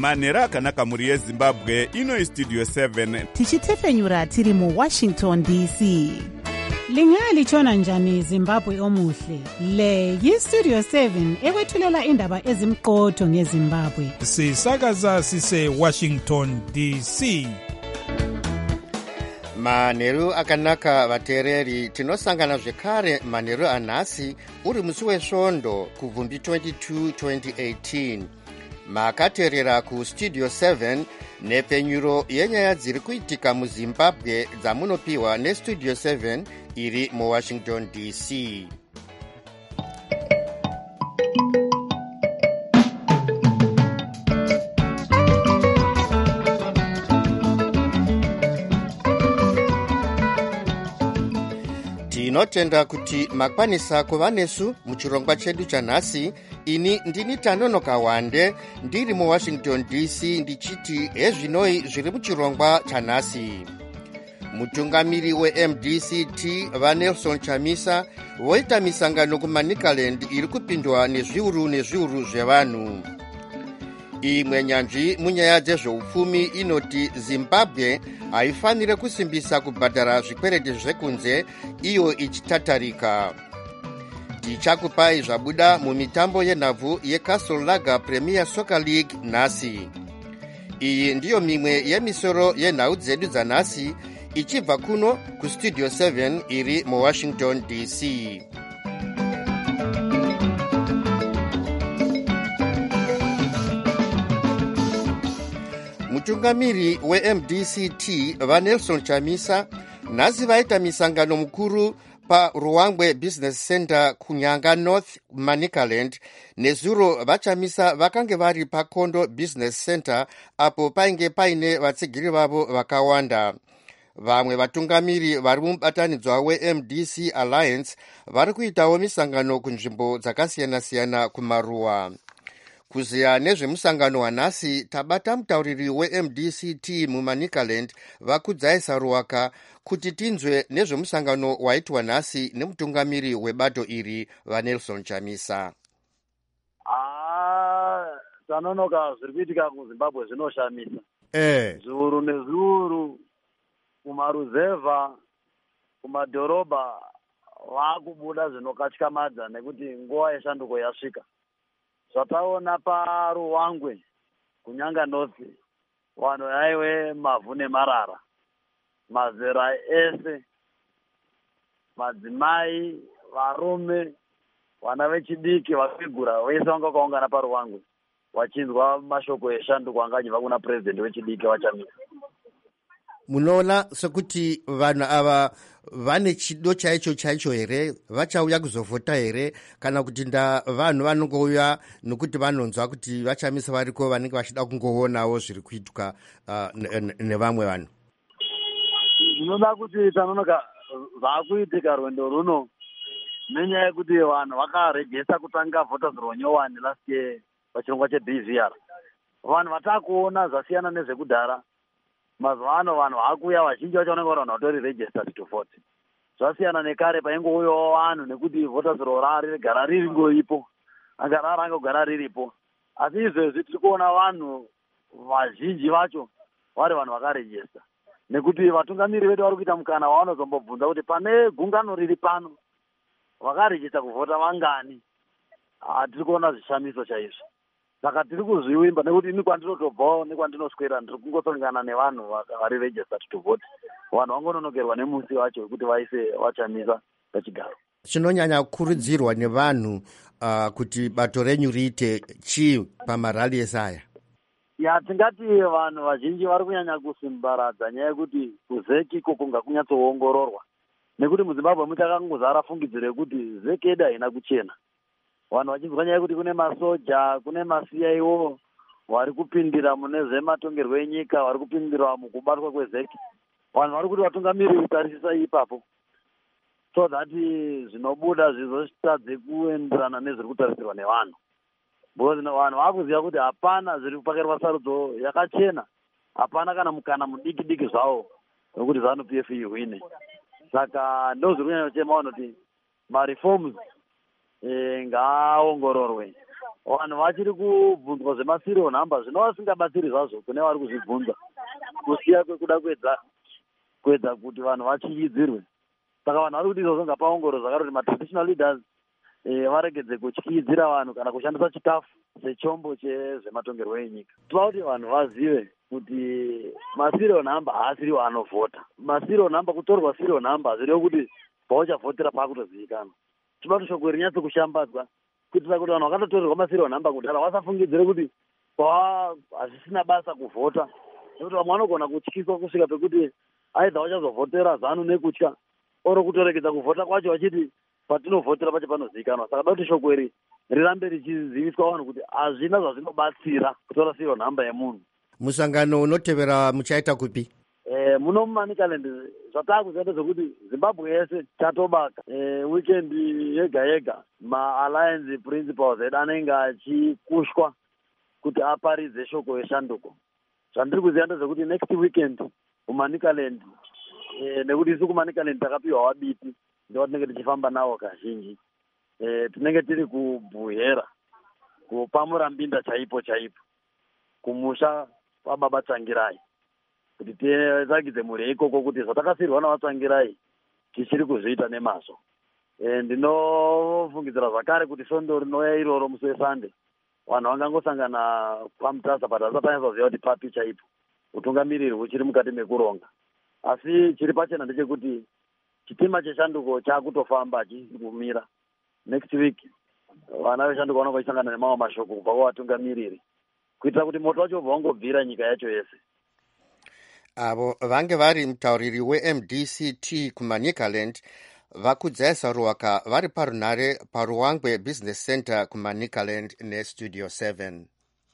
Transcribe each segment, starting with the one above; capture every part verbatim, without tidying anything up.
manhero akanaka mhuri yezimbabwe. Ino istudio seven tichitefenyura tiri muwashington D C. Lingalitshona njani Zimbabwe omuhle? Le yistudio seven ekwethulela indaba ezimqotho ngeZimbabwe. Sisakaza sise Washington D C. Manheru akanaka vateereri, tinosangana zvekare manheru anhasi uri musi wesvondo kubvumbi twenty-two twenty eighteen. Makateerera ku studio seven nepfenyuro yenyaya dziri kuitika muZimbabwe dzamunopiwa nestudio seven iri muWashington D C. Tinotenda kuti makwanisa kuva nesu muchirongwa chedu chanhasi. Ini ndini Tanonoka Wande ndiri muWashington D C ndichiti hezvinoi zviri muchirongwa chanhasi. Mutungamiri weM D C T vaNelson Chamisa voita misangano kuManicaland iri kupindwa nezviuru nezviuru zvevanhu. Imwe nyanzvi munyaya dzezveupfumi inoti Zimbabwe haifanire kusimbisa kubhadhara zvikwereti zvekunze iyo ichitatarika. Tichakupai zvabuda mumitambo yenhabvu yeCastle Lager Premier Soccer League nhasi. Iyi ndiyo mimwe yemisoro yenhau dzedu dzanhasi ichibva kuno kustudio seven iri muWashington D C. Mutungamiri weM D C T vaNelson Chamisa nhasi vaita misangano mukuru paRuwangwe Business Center kuNyanga North Manicaland. Nezuro vaChamisa vakange vari paKondo Business Center apo painge paine vatsigiri vavo vakawanda. Vamwe vatungamiri vari mubatanidzwa weM D C Alliance vari kuitawo misangano kunzvimbo dzakasiyana-siyana kumaruwa. Kuziya nezvemusangano wanhasi tabata mutauriri weM D C T muManicaland Vakudzai Saruwaka kuti tinzwe nezvemusangano waitwa nhasi nemutungamiri webato iri vaNelson Chamisa. Ah, Tanonoka, zviri kuitika kuZimbabwe zvinoshamisa. Eh. Zviuru nezviuru kumaruzevha kumadhorobha vakubuda zvinokatyamadza nekuti nguva yeshanduko yasvika. Zvataona paRuwangwe kuNyanga North vanhu vaive mavhu nemarara, mazera ese, madzimai, varume, vana vechidiki vakwegura vese vanga vakaungana paRuwangwe vachinzwa mashoko eshanduko angachibva kuna president wechidiki vaChamisa. Munoona sekuti vanhu ava vane chido chaicho chaicho here, vachauya kuzovhota here, kana kuti nda vanhu vanongouya nokuti vanonzwa kuti vaChamisa variko vanenge vachida kungoonawo zviri kuitika uh, nevamwe vanhu? Zvinoda kuti Tanonoka zvakuitika rwendo runo nenyaya yekuti vanhu vakarejesta kutanga voters ronyowani last year pachirongwa cheB V R. Vanhu vatakuona zvasiyana nezvekudhara. Mazuva ano vanhu vakuya vazhinji vacho vanenge vanhu vatori registered to vote. Zvasiyana nekare paingouyawo vanhu nekuti voters roll rari rigara riringoipo, agara rangogara riripo. Asi izvezvi tiri kuona vanhu vazhinji vacho vari vanhu vakarejesta. Nekuti vatungamiri vedu vari kuita mukana wavanozombobvunza kuti pane gungano riri pano vakarejesta kuvhota vangani. Ah, tiri kuona zvishamiso chaizvo. Saka tiri kuzviwimba nekuti ini kwandinotobvawo nekwandinoswera ndiri kungosangana nevanhu vari registered to vote. Vanhu vangononokerwa nemusi wacho wekuti vaise vaChamisa pachigaro. Chinonyanya kukurudzirwa nevanhu uh, kuti bato renyu riite chii pamarali esaya? Ya, tingati vanhu vazhinji vari kunyanya kusimbaradza nyaya yekuti kuzeki iko kunga kunyatsoongororwa. Nekuti muZimbabwe muchakangozara fungidziro yekuti zeki yedu haina kuchena. Vanhu vachinzwa nyaya yekuti kune masoja, kune maC I O vari kupindira mune zvematongerwo enyika, vari kupindira mukubatwa kwezeki. Vanhu vari kuti vatungamiri kutarisisa ipapo, so that zvinobuda zvizotadze kuenderana nezviri kutarisirwa nevanhu. Because vanhu vakuziva kuti hapana zviri kupakarwa sarudzo yakachena, hapana kana mukana mudiki diki zvawo wekuti ZANU P F ihwine. Saka ndo zviri kunyanya kuchema vanhu kuti mareforms Eh, ngaaongororwe vanhu vachiri kubvunzwa zvemasirial number zvinova zvisingabatsiri zvazvo kune vari kuzvibvunza kusiya kwekuda kuedza kuedza kuti vanhu vachyidzirwe. Saka vanhu vari kuti izvozvo ngapaongoro zvakati kuti matraditional leaders eh, varegedze kutyidzira vanhu kana kushandisa chikafu sechombo chezvematongerwo enyika. Toda kuti vanhu vazive kuti masirial number haasiriwo anovhota. Masirial number, kutorwa serial number hazvirevo kuti pauchavhotera paakutozivikanwa. Toda kuti shoko rinyatse kushambadzwa kuitira kuti vanhu vakatotorerwa masirial number kudhara vasafungidzire kuti hazvisina basa kuvhota, nekuti vamwe vanogona kutyiswa kusvika pekuti aidha vachazovhotera zanu nekutya oro kutoregedza kuvhota kwacho vachiti patinovhotera pacho panozivikanwa. Saka da kuti shoko iri rirambe richiziviswa vanhu kuti hazvina zvazvinobatsira kutora serial number yemunhu. Musangano unotevera muchaita kupi? Eh, muno muManicaland zvatakuziva ndezvekuti Zimbabwe yese chatobaka eh, weekend yega yega ma-alliance principles edu anenge achikushwa kuti aparidze shoko yeshanduko. Zvandiri kuziva ndezvekuti next weekend muManicaland eh, nekuti isu kuManicaland takapiwa wabiti ndiwo tinenge tichifamba nawo kazhinji. Eh, tinenge tiri kubhuhera kupamurambinda chaipo chaipo kumusha kwababa Tsangirai kuti titsvagidze mhuri ikoko kuti zvatakasirwa navatsangirai tichiri kuzviita nemazvo. E, ndinofungidzira zvakare kuti svondo rinouya iroro musi wesande vanhu vangangosangana kwamutasa but hasati anyazoziva kuti papi chaipo utungamiriri huchiri mukati mekuronga. Asi chiri pachena ndechekuti chitima cheshanduko chaakutofamba hachisi kumira. Next week vana veshanduko vanenge vachisangana nemamwe mashoko kubva kuvatungamiriri kuitira kuti moto wacho ubva wangobvira nyika yacho yese. Avo vange vari mutauriri we-M D C T kuManicaland vakudzai Ruwaka vari parunhare paRuwangwe Business Center kuManicaland neStudio seven.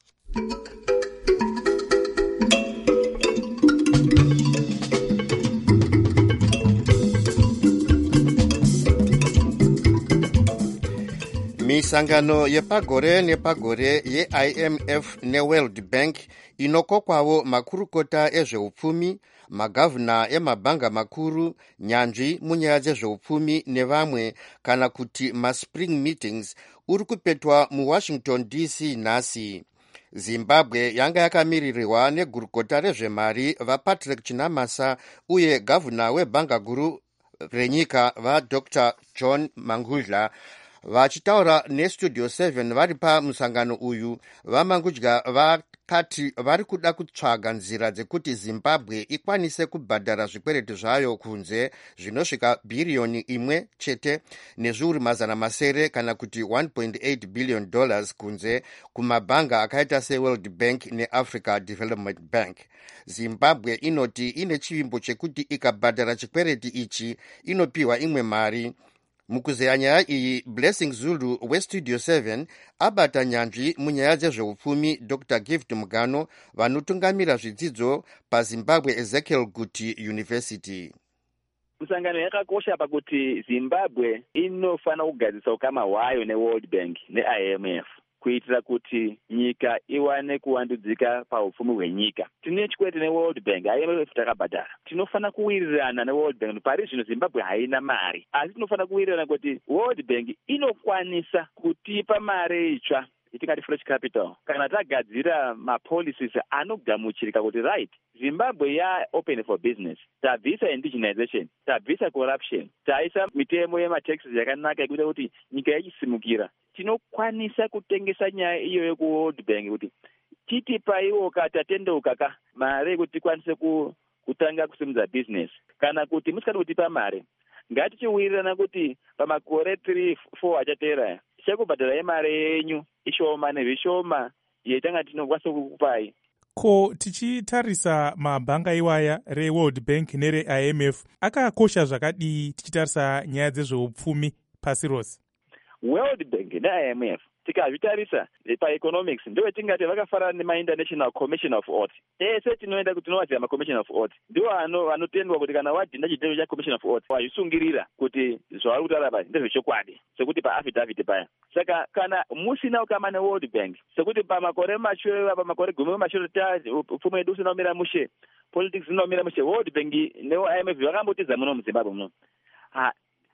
Misangano yepagore nepagore ye-I M F neWorld Bank inokokwawo makurukota ezveupfumi, magavhuna emabhanga makuru, nyanzvi munyaya dzezveupfumi nevamwe kana kuti maspring meetings uri kupetwa muWashington D C nhasi. Zimbabwe yanga yakamirirwa negurukota rezvemari vaPatrick Chinamasa uye gavhuna webhanga guru renyika vaDr John Mangudla. Vachitaura neStudio seven vari pamusangano uyu, vaMangudla vakati vari kuda kutsvaga nzira dzekuti Zimbabwe ikwanise kubhadhara zvikwereti zvayo kunze zvinosvika bhiriyoni imwe chete nezviuru mazana masere kana kuti one point eight billion dollars kunze kumabhanga akaita seWorld Bank neAfrica Development Bank. Zimbabwe inoti ine chivimbo chekuti ikabhadhara chikwereti ichi inopiwa imwe mari. Mukuzeya nyaya iyi, Blessing Zulu weStudio seven abata nyanzvi munyaya dzezveupfumi Doctor Gift Mugano vanotungamira zvidzidzo paZimbabwe Ezekiel Guti University. Musangano yakakosha pakuti Zimbabwe inofana kugadzisa ukama hwayo neWorld Bank neI M F kuitira kuti nyika iwane kuwandudzika paupfumi hwenyika. Tine chikwete neWorld Bank, I M F takabhadhara. Tinofana kuwirirana neWorld Bank. Pari zvino Zimbabwe haina mari, asi tinofana kuwirirana kuti World Bank inokwanisa kutipa mari itsva itingati fresh capital kana tagadzira mapolicies anogamuchirika kuti right, Zimbabwe ya open for business, tabvisa indigenization, tabvisa corruption, taisa mitemo yemataxes yakanaka yekuita kuti nyika ichisimukira. Tinokwanisa kutengesa nyaya iyo yekuWorld Bank kuti titipaiwo katatendeuka ka mari yekuti tikwanise kutanga kusimudza business. Kana kuti musikati kutipa mari, ngatichiwirirana kuti pamakore three four achateera chekubhadhara yemari yenyu ishoma nezvishoma yetanga tinokwanisa kukupai. Ko tichitarisa mabhanga iwaya reWorld Bank nereI M F akakosha zvakadii tichitarisa nyaya dzezveupfumi pasi rose? World Bank neI M F tikazvitarisa paeconomics ndiwo tingati vakafanana nemainternational commission of audit. Ese tinoenda kuti tinowadziva macommission of audit ndiwo vanotendwa kuti kana wadhinda chitendo chacommission of audit wazvisungirira kuti zvavari kutaura pasi ndezvechokwadi sekuti paaffidavit paya. Saka kana musina ukama neWorld Bank sekuti pamakore mashure pamakore gumi mashure upfumi wedu usina kumira mushe, politics inonomira mushe, World Bank neI M F vakambotidza muno muZimbabwe muno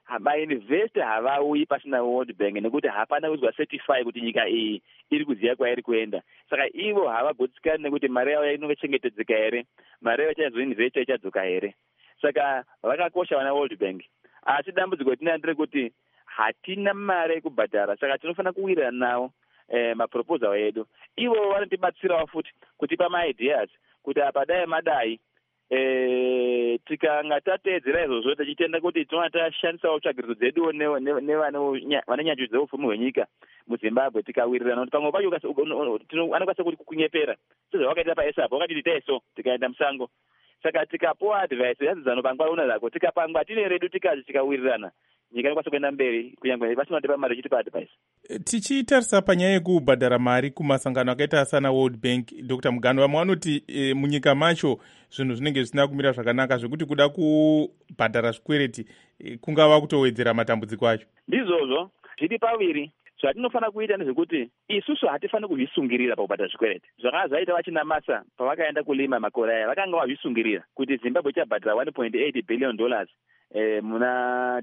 mainvesta havauyi pasina World Bank nekuti hapana kuzwa certify kuti nyika iyi iri kuziva kwairi kuenda. Saka ivo havagutsikani nekuti mari yavo inenge chengetedzeka here, mari yavo chazoinvesta ichadzoka here. Saka vakakosha vana World Bank. Asi dambudziko tina nderekuti hatina mari yekubhadhara, saka tinofanira kuwirirana navo eh, maproposal edu. Ivo vanotibatsirawo futi kutipa maideas kuti apa dai madai eh, tikanga tateedzera izvozvo tichitenda kuti tinova tashandisawo tsvagiridzo dzeduwo nevane nyanzvi dzeupfumi hwenyika muZimbabwe tikawirirana kuti pamwe pacho anokwanisa kuti kunyepera sezvavakaita paESAP vakati tiite so tikaenda musango. Saka tikapuwa advice yazidzano pangwa zako tikapangwa tine redu tikazi tikawirirana nyika inokwanisa kuenda mberi kunyange pasina tipa mari ichitipa advice. Tichitarisa panyaya yekubhadhara mari kumasangano akaita sana World Bank, Doctor Mugano, vamwe vanoti e, munyika macho zvinhu zvinenge zvisina kumira zvakanaka zvekuti kuda kubhadhara zvikwereti e, kungava kutowedzera matambudziko acho. Ndizvozvo zviri paviri. Zvatinofanira kuita ndezvekuti isusu hatifaniri kuzvisungirira pakubhadhara zvikwereti. Zvakanga zvaita vachinamasa pavakaenda kulima makore aya vakanga vazvisungirira kuti Zimbabwe ichabhadhara one point eight billion dollars eh, muna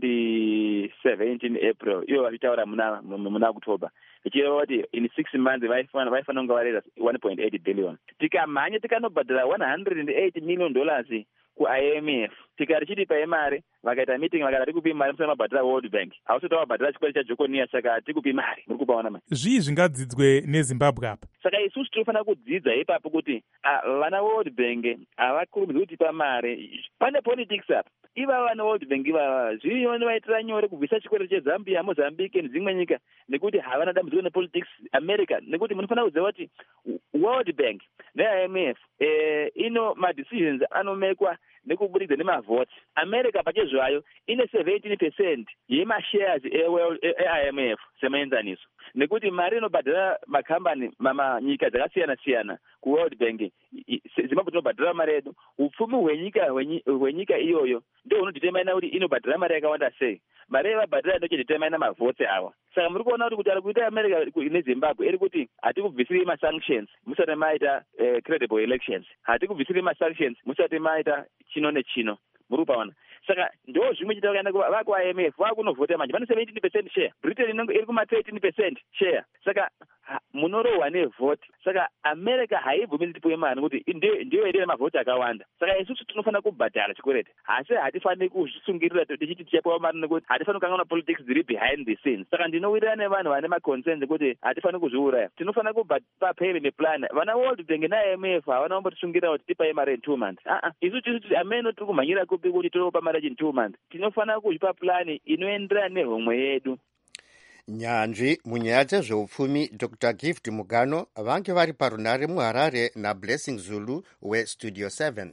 twenty seventeen April ivo vachitaura muna muna October vichireva kuti in six months vaifanira kunge varera one point eight billion. Tikamhanya tikanobhadhara one hundred eight million dollars ku-I M F tikati chitipai mari vakaita meeting vakati hatikupi mari musana mabhadhara World Bank hausati wabhadhara chikwadi chaJoconia saka hatikupi mari muri kupaona mari. Zvii zvingadzidzwe neZimbabwe apa? Saka isusu tinofanira kudzidza ipapo kuti vana World Bank havakurumidzi kutipa mari. Pane politics apa. Iva vana World Bank ivava zvinovaitira nyore kubvisa chikwadi cheZambia, Mozambique nedzimwe nyika nekuti havana dambudziko nepolitics America nekuti munofanira kuziva kuti World Bank ne-I M F eh, ino madecisions anomekwa nekubudikidza nemavhoti. America pachezvayo ine seventeen percent yemashares e-I M F semaenzaniso nekuti mari inobhadhara makambani mamanyika dzakasiyana siyana kuWorld Bank. Zimbabwe tinobhadhara mari yedu. Upfumi hwenyika hwenyika iyoyo ndio unodetermina kuti inobhadhara mari yakawanda sei. Mari yavabhadhara ndochidetermina mavhoti ava. Saka muri kuona kuti kuti ari kuita America neZimbabwe iri kuti hatikubvisiri masanctions musati maita eh, credible elections, hatikubvisiri masanctions musati maita chino nechino. Muri kupaona. Saka ndo zvimwe chita vakaenda vaku-I M F vakunovhota manje vane seventeen percent share, Britain inenge iri kuma thirteen percent share. Saka munorohwa nevhoti. Saka America haibvumiri tipuwe mari nekuti ndiyo ine mavhoti akawanda. Saka isusu tinofanira kubhadhara chikwereti asi hatifaniri kuzvisungirira tichiti tichapuwa mari nekuti hatifaniri kukanganwa politics dziri behind the scenes. Saka ndinowirirana nevanhu vane maconcerns kuti hatifaniri kuzviuraya. Tinofanira kupa payment plan. Vana World Bank na-I M F havana kumbotisungirira kuti tipai mari in two months. Ah isusu tisuti ameno tiri kumhanyira kupi kuti tinopa mari in two months. Tinofanira kuzvipa plani inoenderana nehomwe yedu. Nyanzvi munyaya dzezveupfumi Doctor Gift Mugano vange vari parunare muHarare naBlessing Zulu weStudio seven.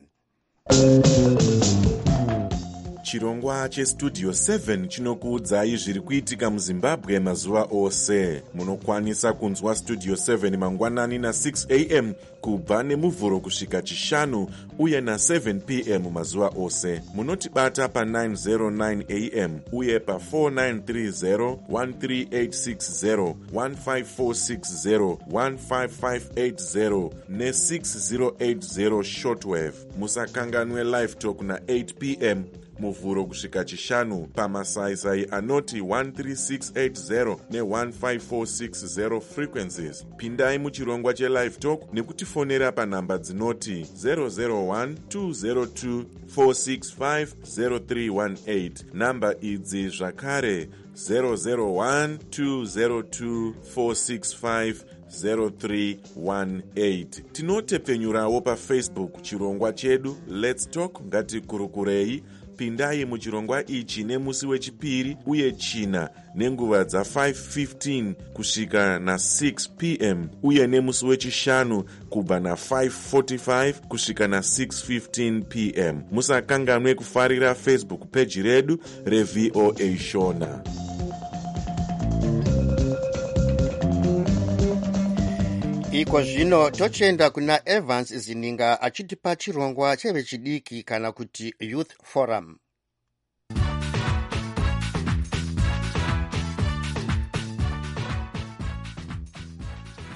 Chirongwa cheStudio seven chinokuudzai zviri kuitika muZimbabwe mazuva ose. Munokwanisa kunzwa Studio seven mangwanani na six a m kubva nemuvhuro kusvika chishanu uye na seven p m mazuva ose. Munotibata pa nine oh nine a m uye pa four nine three zero, one three eight six zero, one five four six zero, one five five eight zero ne six zero eight zero shortwave. Musakanganwe live talk na eight p m muvhuro kusvika chishanu pamasaisai anoti one three six eight zero ne one five four six zero frequencies. Pindai muchirongwa chelive talk nekutifonera panhamba dzinoti zero zero one two zero two four six five zero three one eight. Namba idzi zvakare zero zero one two zero two four six five zero three one eight. Tinotepfenyurawo pafacebook chirongwa chedu Let's Talk ngatikurukurei. Pindai muchirongwa ichi nemusi wechipiri uye china nenguva dza five fifteen kusvika na six p m uye nemusi wechishanu kubva na five forty-five kusvika na six fifteen p m. Musakanganwe kufarira Facebook page redu reV O A Shona. Iko zvino tochenda kuna Evans Zininga achitipa chirongwa chevechidiki kana kuti Youth Forum.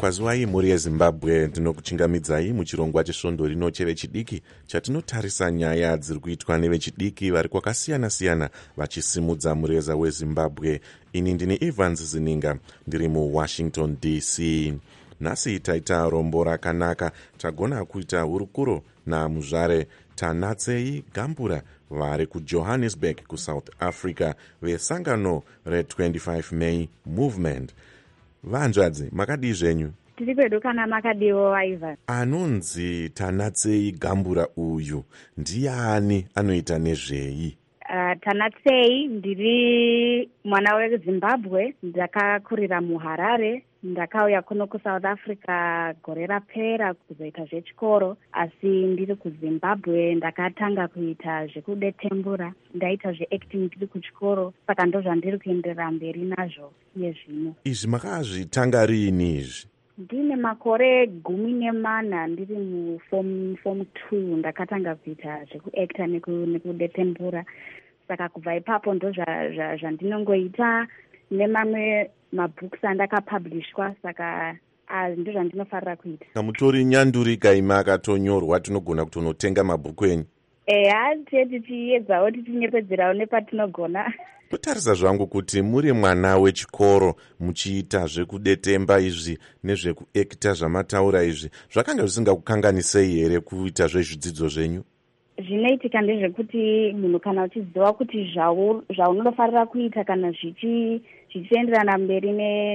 kwazivai mhuri yezimbabwe, ndinokuchingamidzai muchirongwa chesvondo rino chevechidiki chatinotarisa nyaya dziri kuitwa nevechidiki vari kwakasiyana-siyana vachisimudza mureza wezimbabwe. Ini ndini Evans Zininga, ndiri muwashington D C. Nhasi taita rombo rakanaka, tagona kuita hurukuro namuzvare Tanatsei Gambura vari kuJohannesburg kuSouth Africa vesangano re25 May Movement. Vanzvadzi, makadii zvenyu? Tiri pedu kana makadiwo Ivan. Anonzi Tanatsei Gambura uyu ndiani, anoita nezvei? Uh, Tanatsei ndiri mwana weZimbabwe, ndakakurira muHarare, ndakauya kuno kuSouth Africa gore rapera kuzoita zvechikoro, asi ndiri kuZimbabwe ndakatanga kuita zvekudetembura, ndaita zveacting ndiri kuchikoro, saka ndozvandiri kuenderera mberi nazvo iye zvino. Izvi makazvitanga riini izvi? Ndine makore gumi nemana ndiri muform form two ndakatanga kuita zvekuacta nekudetembura, saka kubva ipapo ndo zvandinongoita nemamwe mabooks andakapublishwa, saka ndo zvandinofarira kuita. Kamutori nyandurika ime akatonyorwa, tinogona kutonotenga mabhuku enyu? Eya, tichiedzawo tichinyepedzerawo nepatinogona. Kutarisa zvangu kuti muri mwana wechikoro muchiita zvekudetemba izvi nezvekuacta zvamataura izvi, zvakanga zvisingakukanganisei here kuita zvezvidzidzo zvenyu? Zvinoitika ndezvekuti munhu kana uchiziva kuti zvaunofarira kuita kana zvichienderana mberi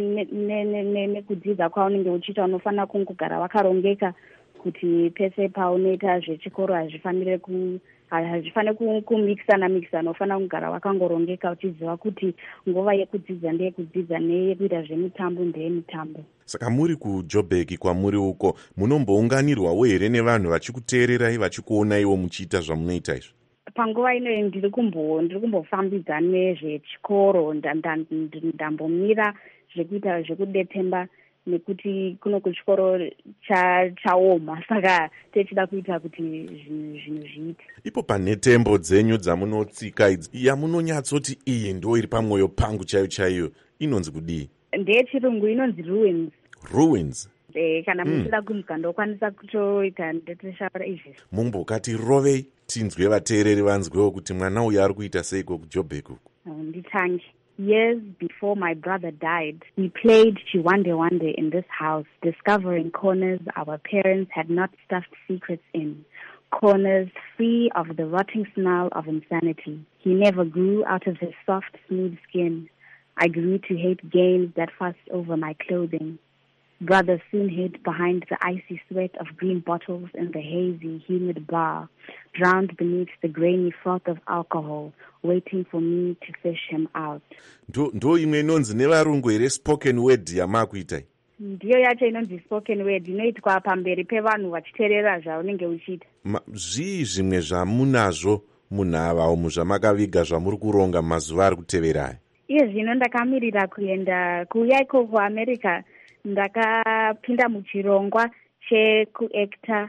nekudzidza kwaunenge uchiita, unofanira kungogara wakarongeka kuti pese paunoita zvechikoro hazvifanire ku hazvifanire kumikisana mikisana, unofanira kugara wakangorongeka uchiziva kuti nguva yekudzidza ndeyekudzidza neyekuita zvemitambo ndeyemitambo. Saka muri kuJoburg kwamuri uko, munombounganirwawo here nevanhu vachikuteererai vachikuonaiwo muchiita zvamunoita izvi? Panguva ino ndiri kumbofambidza nezvechikoro, ndambomira zvekuita zvekudetemba nekuti kuno kuchikoro chaoma, saka techida kuita kuti zvinhu zviite. Ipo panhetembo dzenyu dzamunotsika idzi, yamunonyatsoti iyi ndo iri pamwoyo pangu chaiyo chaiyo, inonzi kudii? Ndeyechirungu inonzi ruins. Ruins? E, kana mm. muchida kumuka ndokwanisa kutoita ndeteshaura izvi. Mumbokati rovei tinzwe vateereri vanzwewo kuti mwana uyu ari kuita seiko kuJoburg uku. Nditange. Years before my brother died, we played Chiwande Wande in this house, discovering corners our parents had not stuffed secrets in. Corners free of the rotting smell of insanity. He never grew out of his soft, smooth skin. I grew to hate games that fussed over my clothing. Brother soon hid behind the icy sweat of green bottles in the hazy, humid bar, drowned beneath the grainy froth of alcohol, waiting for me to fish him out. Ndo, ndo imwe inonzi nevarungu here spoken word yamakuita? Ndiyo yacho inonzi spoken word, inoitwa pamberi pevanhu vachiteerera zvaunenge uchiita. Zvii zvimwe zvamunazvo munhava umu zvamakaviga zvamuri kuronga mazuva ari kutevera? Iye zvino ndakamirira kuenda kuuya iko kuAmerica, ndakapinda muchirongwa chekuacta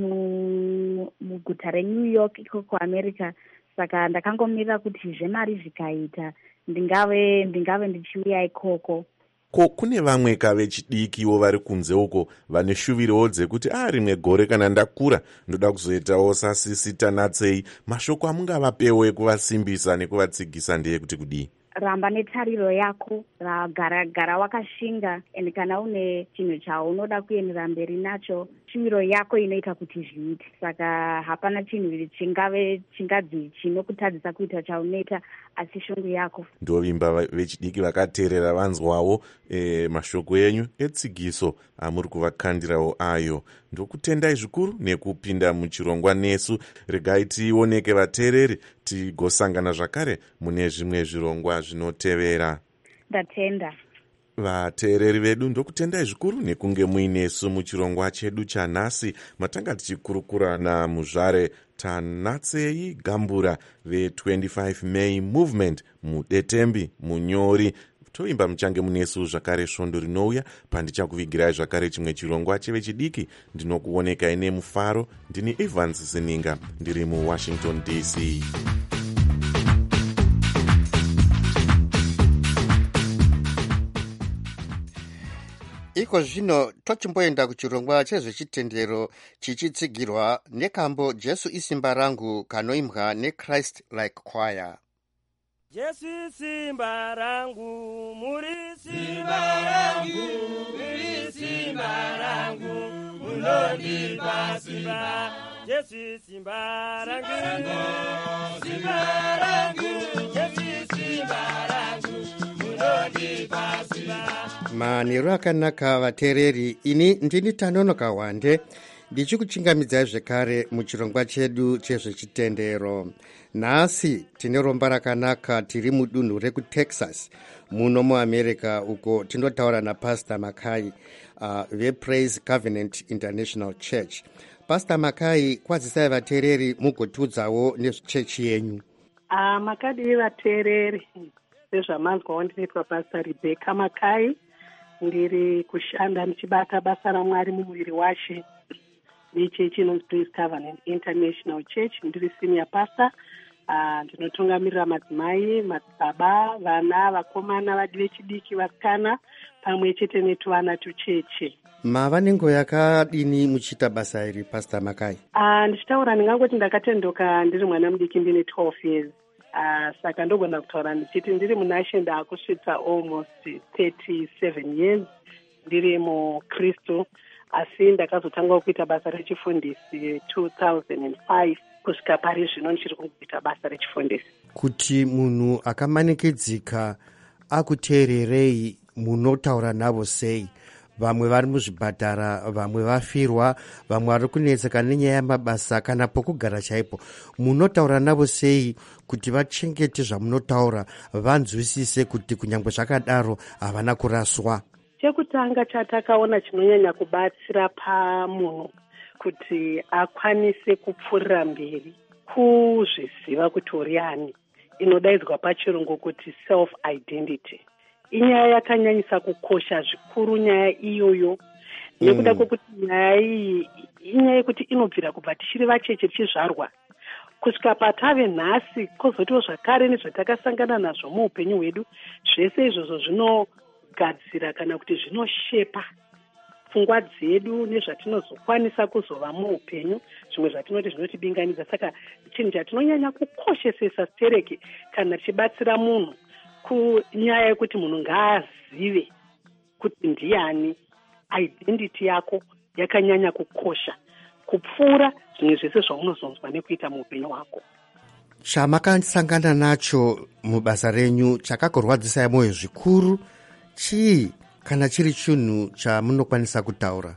muguta reNew York iko kuAmerica, saka ndakangomirira kuti zvemari zvikaita ndingave ndingave ndichiuya ikoko. Ko kune vamwe kavechidiki vari kunze uko vane shuviro dzekuti ah rimwe gore kana ndakura ndoda kuzoitawo sasisi Tanatsei, mashoko amungavapewo ekuvasimbisa nekuvatsigisa ndeye kuti kudii? Ramba netariro yako, gara gara wakashinga, ende kana une chinhu chaunoda kuenderera mberi nacho, shuviro yako inoita kuti zviite. Saka hapana chinhu chingave chingadzi chinokutadzisa kuita chaunoita, asi shungu yako. Ndovimba vechidiki vakateerera vanzwawo e, mashoko enyu etsigiso amuri kuvakandirawo ayo. Ndokutendai zvikuru nekupinda muchirongwa nesu. Regai tioneke vateereri tigosangana zvakare mune zvimwe zvirongwa zvinotevera. Ndatenda. Vateereri vedu, ndokutendai zvikuru nekunge muinesu muchirongwa chedu chanhasi, matanga tichikurukura namuzvare Tanatsei Gambura ve25 May Movement mudetembi munyori. Toimba muchange munesu zvakare svondo rinouya pandichakuvigirai zvakare chimwe chirongwa chevechidiki. Ndinokuonekai nemufaro. Ndini Evans Zininga, ndiri muWashington D C. iko zvino tochimboenda kuchirongwa chezvechitendero chichitsigirwa nekambo Jesu isimba rangu kanoimbwa neChrist Like Choir. Jesu simba rangu, muri simba rangu, muri simba rangu, munondipa simba. Jesu simba rangu, simba rangu, Jesu simba rangu, munondipa simba. Manheru akanaka vateereri, ini ndini Tanonoka Wande ndichikuchingamidzai zvekare muchirongwa chedu chezvechitendero. Nhasi tine romba rakanaka, tiri mudunhu rekuTexas muno muAmerica, uko tinotaura naPastor Makai uh, vePraise Covenant International Church. Pastor Makai, kwadzisai vateereri mugotiudzawo nezvechechi yenyu. Uh, makadii vateereri, sezvamanzwawo ndinoitwa Pastor Rebecca Makai, ndiri kushanda ndichibata basa raMwari mumuviri washe nechechi inonzi Praise Covenant International Church. Ndiri senior pastor. Uh, ndinotungamirira madzimai, madzibaba, vana, vakomana, vadivi vechidiki, vasikana, pamwe chete netuvana tucheche. Mava nenguva yakadini muchiita basa iri, Pastor Makai? Uh, ndichitaura ndingangoti ndakatendoka ndiri mwana mudiki ndine twelve years. Uh, saka ndogona kutaura ndichiti ndiri munashe ndaakusvitsa almost thirty-seven years ndiri muKristu, asi ndakazotanga kuita basa rechifundisi two thousand five kusvika pari zvino ndichiri kuita basa rechifundisi. Kuti munhu akamanikidzika akuteererei, munotaura navo sei? Vamwe vari muzvibhadhara, vamwe vafirwa, vamwe vari kunetseka nenyaya yamabasa kana pokugara chaipo. Munotaura navo sei kuti vachengete zvamunotaura, vanzwisise kuti kunyangwe zvakadaro havana kuraswa? Chekutanga chatakaona chinonyanya kubatsira pamunhu kuti akwanise kupfuurira mberi kuzviziva kuti uri ani, inodaidzwa pachirungu kuti self identity. Inyaya yakanyanyisa kukosha zvikuru nyaya iyoyo, nekuda kwekuti nyaya iyi inyaya yekuti inobvira kubva tichiri vacheche tichizvarwa kusvika patave nhasi, kwozotiwo zvakare nezvatakasangana nazvo muupenyu hwedu. Zvese izvozvo zvinogadzira kana kuti zvinoshepa pfungwa dzedu nezvatinozokwanisa kuzova muupenyu, zvimwe zvatinoti zvinotibinganidza. Saka chinhu chatinonyanya kukoshesesa stereki kana tichibatsira munhu kunyaya yekuti munhu ngaazive kuti ndiani. Identity yako yakanyanya kukosha kupfuura zvimwe zvese zvaunozonzwa nekuita muupenyu hwako. Chamakasangana nacho mubasa renyu chakakurwadzisai mwoyo zvikuru chii, kana chiri chinhu chamunokwanisa kutaura?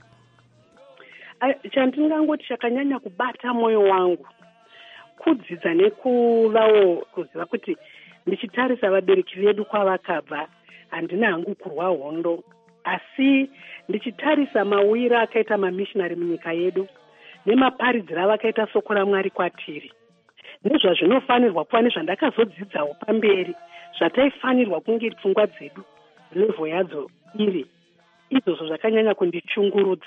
Chandingangoti chakanyanya kubata mwoyo wangu kudzidza nekuvawo kuziva kuti ndichitarisa vabereki vedu kwavakabva, handina hangu kurwa hondo, asi ndichitarisa mawira akaita mamishonari munyika yedu nemaparidziro avakaita soko raMwari kwatiri, nezvazvinofanirwa kuva nezvandakazodzidzawo pamberi, zvataifanirwa kunge pfungwa dzedu levo yadzo iri. Izvozvo zvakanyanya kundichungurudza.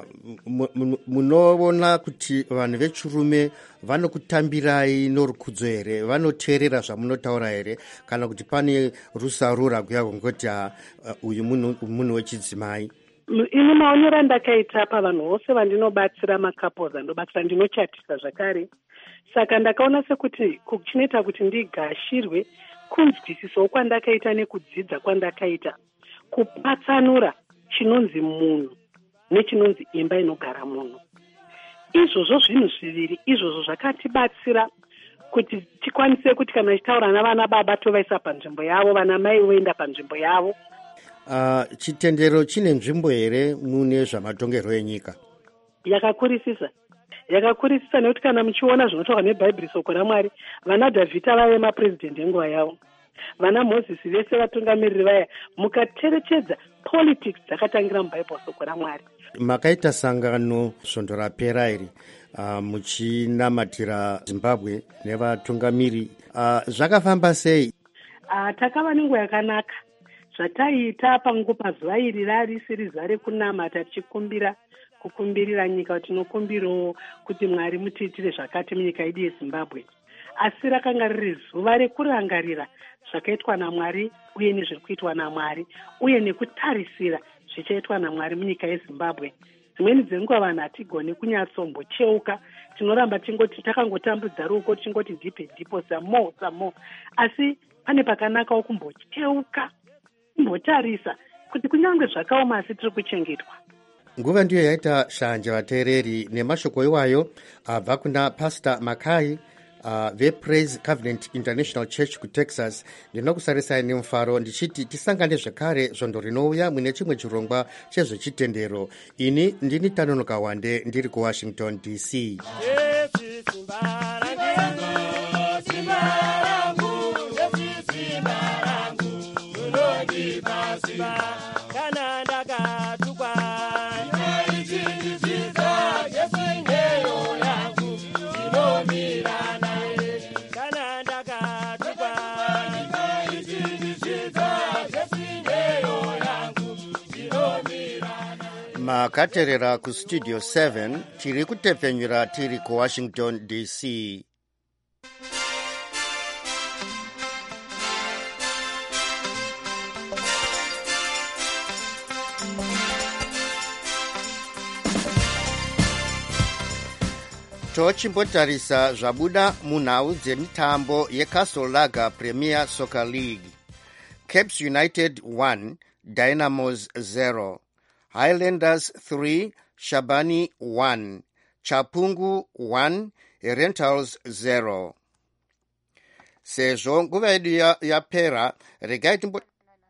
Munoona kuti vanhu vechirume vanokutambirai norukudzo here? Vanoteerera zvamunotaura here, kana kuti pane rusarura kuya kungoti uyu munhu wechidzimai? Ini maonero andakaita pavanhu vose vandinobatsira, makapozi andobatsira, ndinochatisa zvakare. Saka ndakaona sekuti chinoita kuti ndigashirwe kunzwisisawo kwandakaita nekudzidza kwandakaita, kupatsanura chinonzi munhu nechinonzi imba inogara munhu. Izvozvo zvinhu zviviri izvozvo zvakatibatsira kuti tikwanise kuti kana tichitaura navana baba tovaisa panzvimbo yavo, vana mai voenda panzvimbo yavo. Uh, chitendero chine nzvimbo here mune zvamatongerwo enyika? Yakakurisisa, yakakurisisa nekuti kana muchiona zvinotaurwa nebhaibheri soko raMwari, vana Dhavhidha vaive maprezidendi enguva yavo, vana Mozisi vese vatungamiriri vaya, mukacherechedza politics dzakatangira mubhaibheri soko raMwari. Makaita sangano svondo rapera iri uh, muchinamatira Zimbabwe nevatungamiri, uh, zvakafamba sei? Uh, takava nenguva yakanaka. Zvataita pangu pazuva iri rarisi zuva rekunamata tichikumbira kukumbirira nyika, tinokumbirawo kuti Mwari mutiitire zvakati munyika yedu yeZimbabwe. Asi rakanga riri zuva rekurangarira zvakaitwa naMwari uye nezviri kuitwa naMwari, uye nekutarisira zvichaitwa naMwari munyika yeZimbabwe. Dzimweni dzenguva vanhu hatigoni kunyatsombocheuka, tinoramba tingoti takangotambudza ruoko tingoti dhipe dhipo samo samo, asi pane pakanakawo kumbocheuka, kumbotarisa kuti kunyange zvakaoma asi tiri kuchengetwa. Nguva ndiyo yaita shanje vateereri nemashoko iwayo abva kuna Pastor Makai uh, vePraise Covenant International Church kuTexas. Ndinokusarisai nemufaro ndichiti tisangane zvakare zvondo rinouya mune chimwe chirongwa chezvechitendero. Ini ndini Tanonoka Wande ndiri kuWashington D C. Makaterera ku Studio seven tiri kutepfenyura tiri ku Washington D C. Tochimbotarisa zvabuda munhau dzemitambo yeCastle Lager Premier Soccer League. Caps United one, Dynamos zero. Highlanders three, Shabani one, Chapungu one, Rentals zero. Sezvo nguva yedu yapera, regai timbo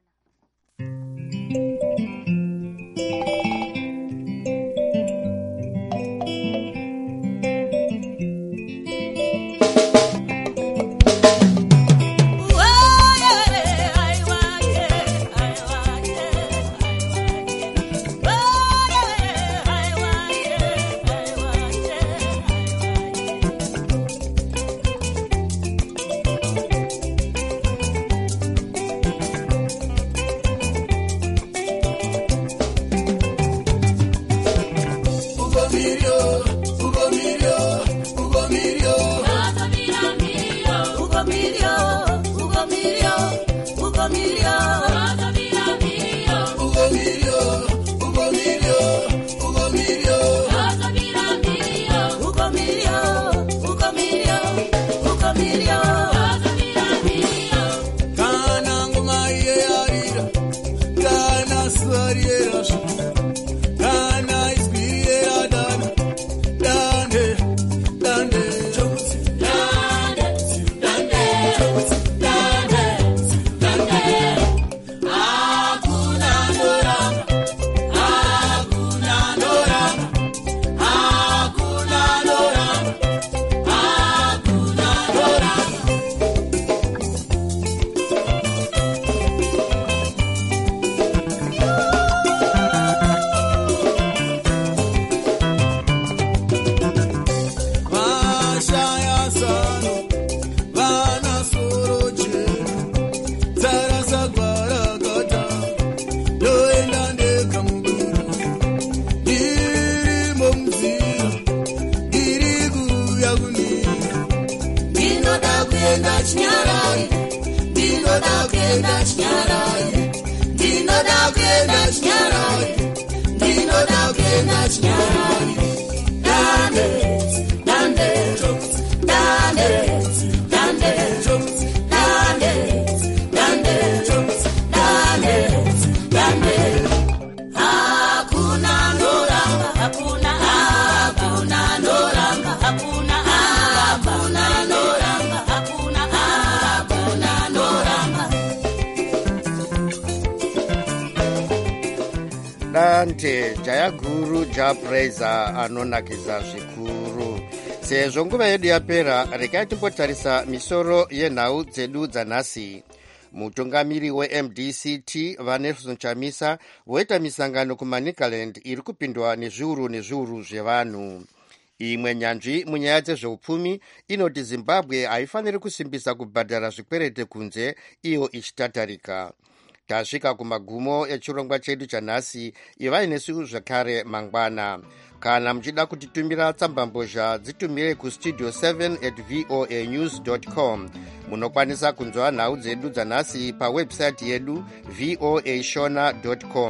Dante Jayaguru Japreza anonakidza zvikuru. Sezvo nguva yedu yapera, regai timbotarisa misoro yenhau dzedu dzanhasi. Mutungamiri weM D C T vaNelson Chamisa voita misangano kuManicaland iri kupindwa nezviuru nezviuru zvevanhu. Imwe nyanzvi munyaya dzezveupfumi inoti Zimbabwe haifaniri kusimbisa kubhadhara zvikwerete kunze iyo ichitatarika. Tasvika kumagumo echirongwa chedu chanhasi, ivai nesu zvakare mangwana. Kana muchida kutitumira tsambambozha dzitumire ku studio seven at voa news dot com. Munokwanisa kunzwa nhau dzedu dzanhasi pawebsite yedu voa shona dot com.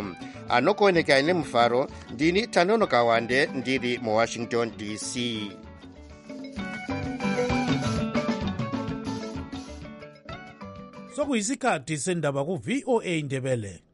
anokuoneka ine mufaro ndini Tanono Kawande ndiri mu Washington D C. sokuyisikhathi sendaba ku V O A Ndebele.